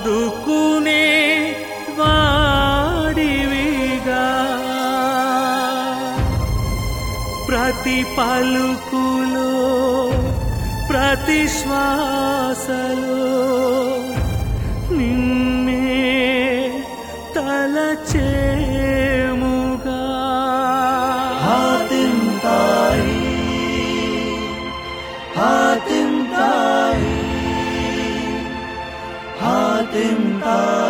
ఆదుకునే వాడివిగా ప్రతి పలుకులో ప్రతి శ్వాసలో నిన్నే తలచేముగా हातिम ताई हातिम ताई हातिम ताई